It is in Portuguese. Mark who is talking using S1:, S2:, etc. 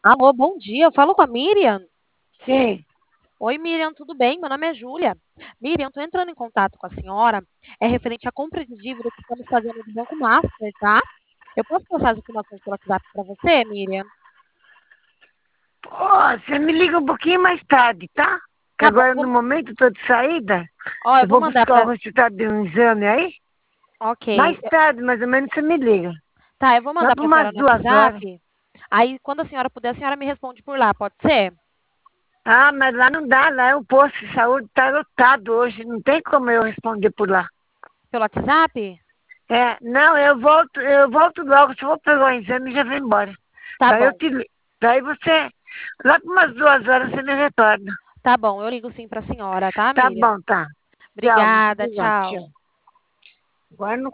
S1: Alô, bom dia. Eu falo com a Miriam.
S2: Sim.
S1: Oi, Miriam, tudo bem? Meu nome é Júlia. Miriam, estou entrando em contato com a senhora. É referente à compra de dívida que estamos fazendo do Banco Master, tá? Eu posso passar as informações pelo WhatsApp para você, Miriam?
S2: Ó, você me liga um pouquinho mais tarde, tá? Que
S1: Tá bom,
S2: agora no momento eu tô de saída.
S1: ó, eu
S2: Eu
S1: vou
S2: vou
S1: mandar
S2: buscar o
S1: para.
S2: resultado de um exame aí.
S1: Ok.
S2: Mais tarde, mais ou menos, você me liga.
S1: Tá, eu vou
S2: Lá
S1: mandar
S2: por
S1: para a
S2: umas
S1: senhora no
S2: 2 horas.
S1: WhatsApp. Aí, quando a senhora puder, a senhora me responde por lá, pode ser?
S2: Ah, mas lá não dá, lá o posto de saúde tá lotado hoje. Não tem como eu responder por lá.
S1: Pelo WhatsApp?
S2: É, não, eu volto logo. Se eu vou pegar o exame, já vou embora.
S1: Tá
S2: Daí eu
S1: bom,
S2: te ligo. Daí você, lá por umas 2 horas, você me retorna.
S1: tá bom. Eu ligo sim para a senhora, tá,
S2: Tá
S1: Miriam?
S2: bom, tá. Tchau, muito
S1: Obrigada,
S2: obrigado,
S1: tchau.
S2: tchau. Agora não